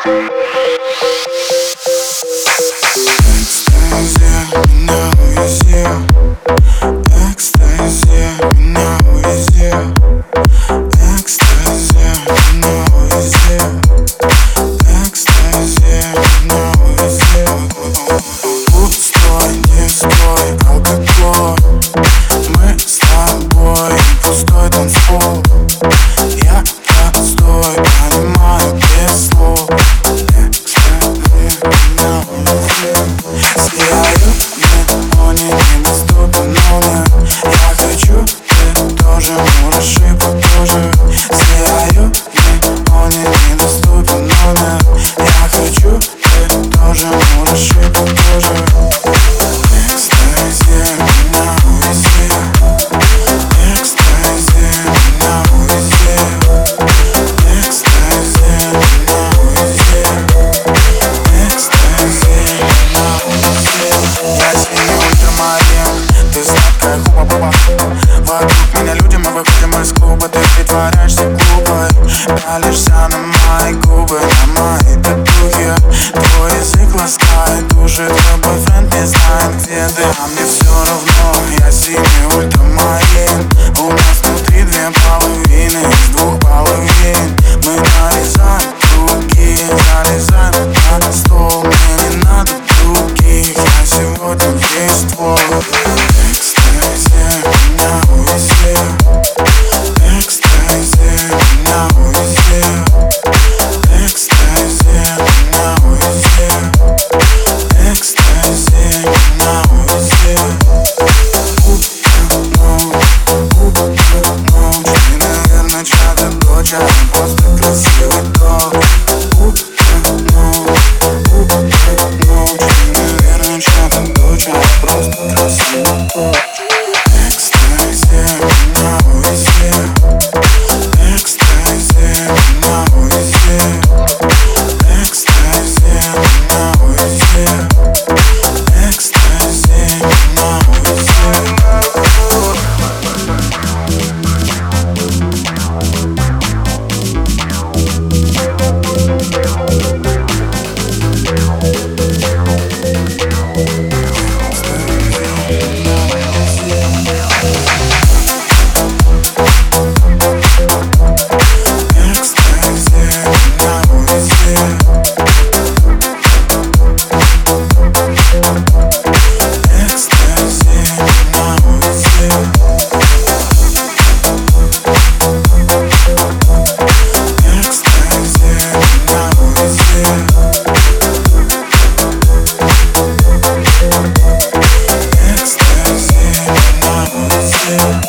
меня увези. Экстази, меня увези. Экстази, меня увези. Экстази, меня увези. Пустой, не стой, алкоголь. Мы с тобой, пустой танцпол. Я простой, понимаю без слов. Экстази, меня увези. Сияю, но недоступен номер. Я хочу, ты тоже можешь и потуже. Сияю, но недоступен номер. Я хочу, ты тоже можешь и потуже. Экстази, меня увези. Экстази, меня увези. Экстази, меня увези. Экстази, меня увези. Я синий ультрамарин, ты сладкая хуба-буба. Вокруг меня люди, мы выходим из клуба. Ты притворяешься глупой, пялишься на мои губы, на мои татухи. Твой язык ласкает уши, твой бойфренд не знает, где ты. А мне все равно, я синий ультрамарин. У нас внутри две половины из двух половин. Мы нарезаем круги, залезаем на стол. Мне не надо других, я сегодня весь твой. Экстази, меня увези. Экстази, меня увези. Экстази, меня увези. Экстази, меня увези. Ты, наверное, чья-то дочь, а не просто красивый дом. Ты, наверное, чья-то дочь, а не просто красивый дом. Экстази, меня увези. Экстази, меня увези. Экстази, меня увези. Экстази, меня увези. Yeah.